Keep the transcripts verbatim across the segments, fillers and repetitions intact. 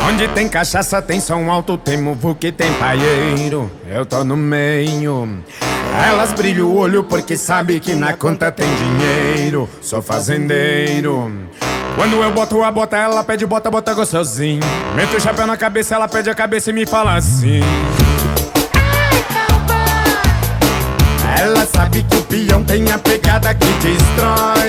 Onde tem cachaça, tem som alto, tem muvuca e tem paieiro. Eu tô no meio. Elas brilham o olho porque sabe que na conta tem dinheiro. Sou fazendeiro. Quando eu boto a bota, ela pede bota, bota gostosinho. Meto o chapéu na cabeça, ela pede a cabeça e me fala assim: ela sabe que o peão tem a pegada que destrói.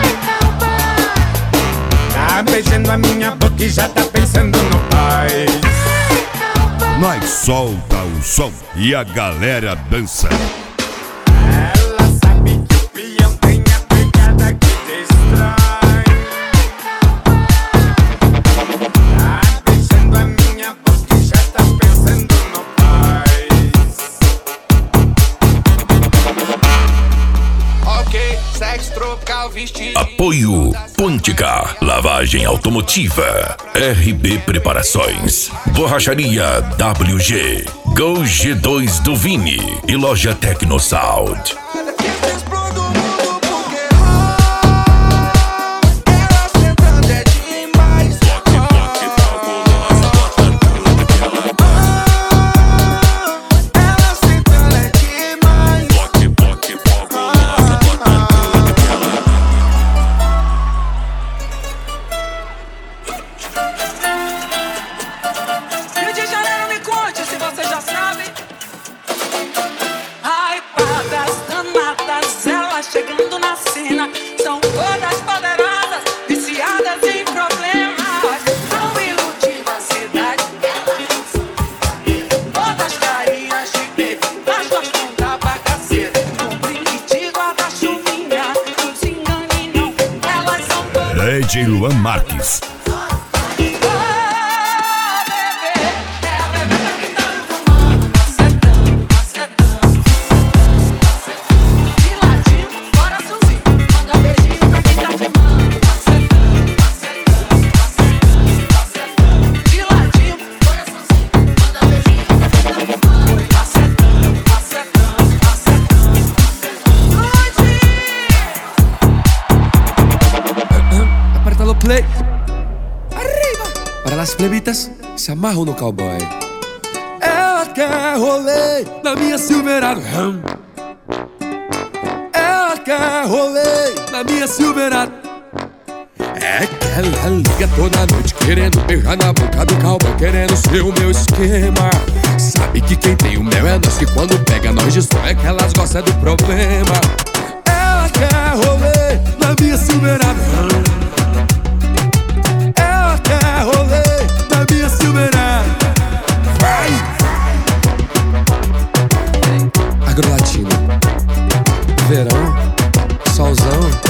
Tá beijando a minha boca e já tá pensando no pai. Nós solta o som e a galera dança. Ela sabe que o peão tem a pegada que destrói. Tá beijando a minha boca e já tá pensando no pai. Ok, sexo tropical, vestido. Apoio Pontica, lavagem automotiva, R B Preparações, Borracharia W G, Go G dois do Vini e Loja Tecnosound. Chegando na cena, são todas poderosas, viciadas em problemas. Tão iludindo a cidade, todas carinhas de bebê, mas gostam da bagaceira. Um brinque de guarda-chuvinha, nos enganinham, elas são todas. D J Luan Marques. Play. Arriba. Para las plebitas, se amarram no cowboy. Ela quer rolê na minha Silverado. Ela quer rolê na minha Silverado. É que ela liga toda noite querendo beijar na boca do cowboy, querendo ser o meu esquema. Sabe que quem tem o mel é nós, que quando pega nós destrói, é que elas gostam do problema. Ela quer rolê na minha Silverado. Quer rolê na minha Silverado. Vai! Agrolatino. Verão, solzão.